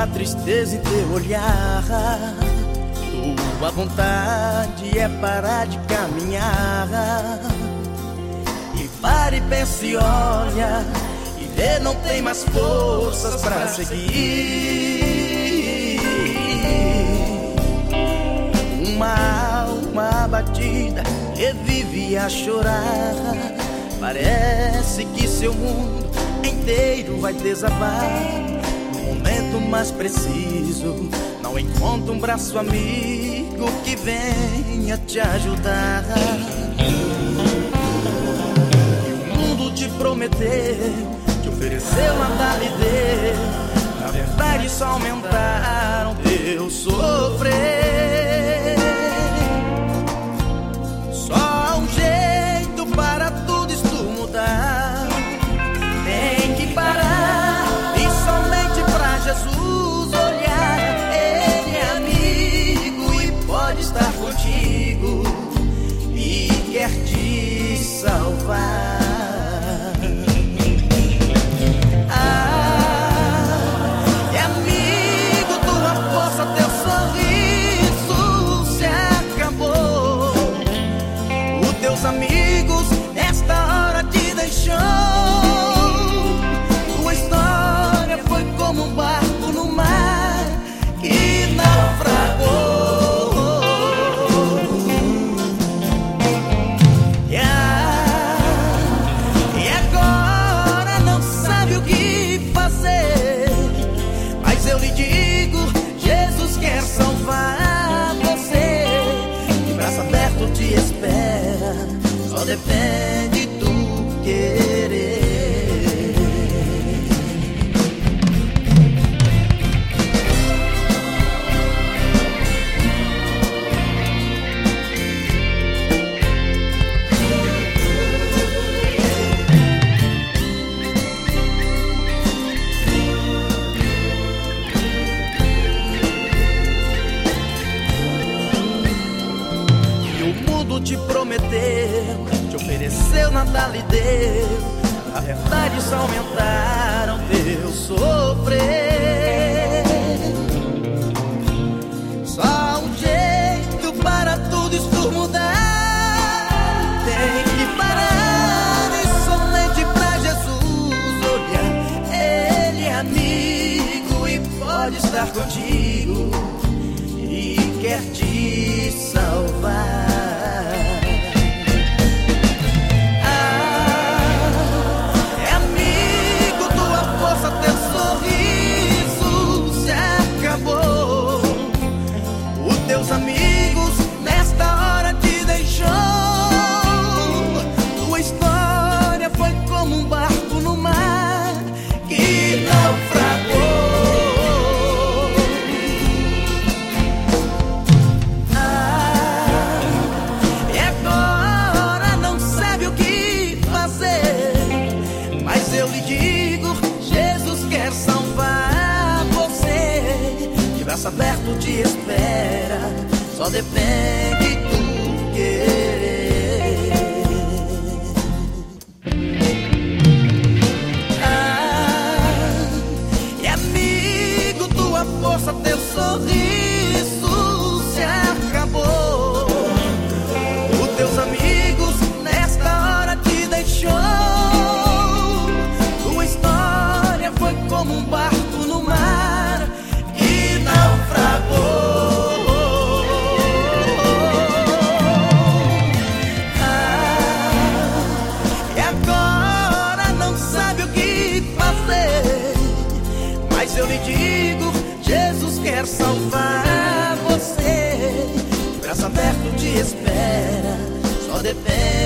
a tristeza em teu olhar. Tua vontade é parar de caminhar. E para e pensa e olha, e vê, não tem mais forças pra seguir. Uma alma abatida que vive a chorar. Parece que seu mundo inteiro vai desabar. No momento mais preciso, não encontra um braço amigo que venha te ajudar. O mundo te prometeu, te ofereceu, nada lhe deu. Na verdade só aumentaram teu sofrer. Só um jeito para tudo isto mudar. Tem que parar e somente pra Jesus olhar. Ele é amigo e pode estar contigo e quer te salvar. Amigos, nesta hora te deixou. Tua história foi como um barco no mar que naufragou. E agora não sabe o que fazer. Mas eu lhe digo, Jesus quer salvar você. De braço aberto te espera, só depende do querer. E o mundo te prometeu, te ofereceu, nada lhe deu. Na verdade só aumentaram teu sofrer. Só um jeito para tudo isto mudar. Tem que parar e somente pra Jesus olhar. Ele é amigo e pode estar contigo e quer te salvar. Teus amigos nesta hora te deixou. Tua história foi como um barco no mar que naufragou. E agora não sabe o que fazer. Mas eu lhe digo, Jesus quer salvar você. De braço aberto te espera, só depende do querer. E amigo, tua força, teu sorriso se acabou. Os teus amigos nesta hora te deixou. Tua história foi como um barco no mar que naufragou. Mas eu lhe digo, Jesus quer salvar você. De braço aberto te espera, só depende